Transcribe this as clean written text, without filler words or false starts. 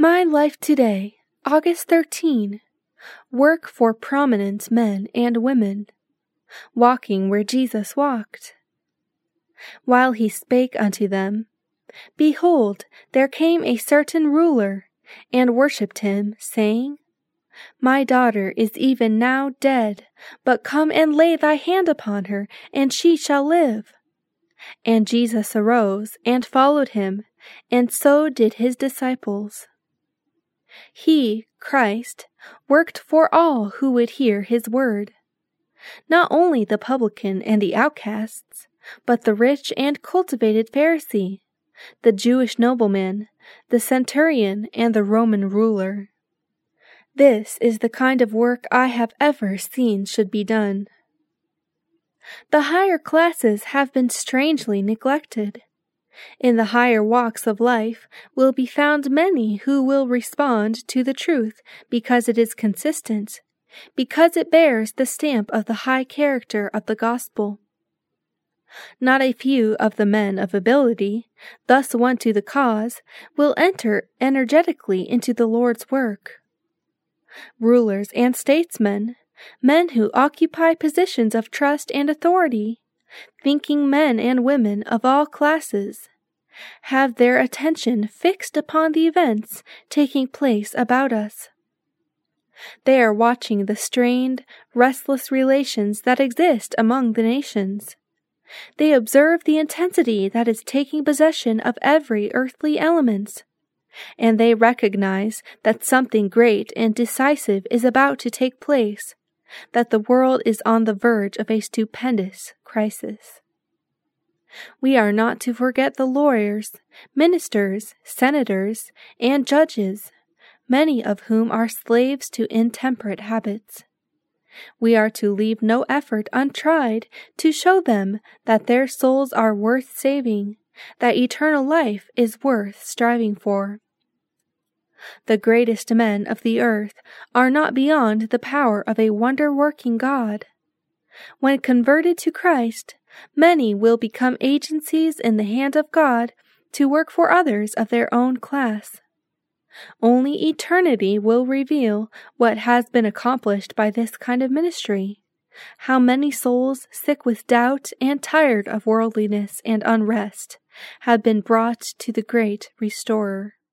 My life today, August 13. Work for prominent men and women. Walking where Jesus walked. While he spake unto them, behold, there came a certain ruler, and worshipped him, saying, My daughter is even now dead, but come and lay thy hand upon her, and she shall live. And Jesus arose and followed him, and so did his disciples. He, Christ, worked for all who would hear his word. Not only the publican and the outcasts, but the rich and cultivated Pharisee, the Jewish nobleman, the centurion, and the Roman ruler. This is the kind of work I have ever seen should be done. The higher classes have been strangely neglected. In the higher walks of life will be found many who will respond to the truth because it is consistent, because it bears the stamp of the high character of the gospel. Not a few of the men of ability, thus won to the cause, will enter energetically into the Lord's work. Rulers and statesmen, men who occupy positions of trust and authority, thinking men and women of all classes, have their attention fixed upon the events taking place about us. They are watching the strained, restless relations that exist among the nations. They observe the intensity that is taking possession of every earthly element, and they recognize that something great and decisive is about to take place, that the world is on the verge of a stupendous crisis. We are not to forget the lawyers, ministers, senators, and judges, many of whom are slaves to intemperate habits. We are to leave no effort untried to show them that their souls are worth saving, that eternal life is worth striving for. The greatest men of the earth are not beyond the power of a wonder-working God. When converted to Christ, many will become agencies in the hand of God to work for others of their own class. Only eternity will reveal what has been accomplished by this kind of ministry, how many souls sick with doubt and tired of worldliness and unrest have been brought to the great Restorer.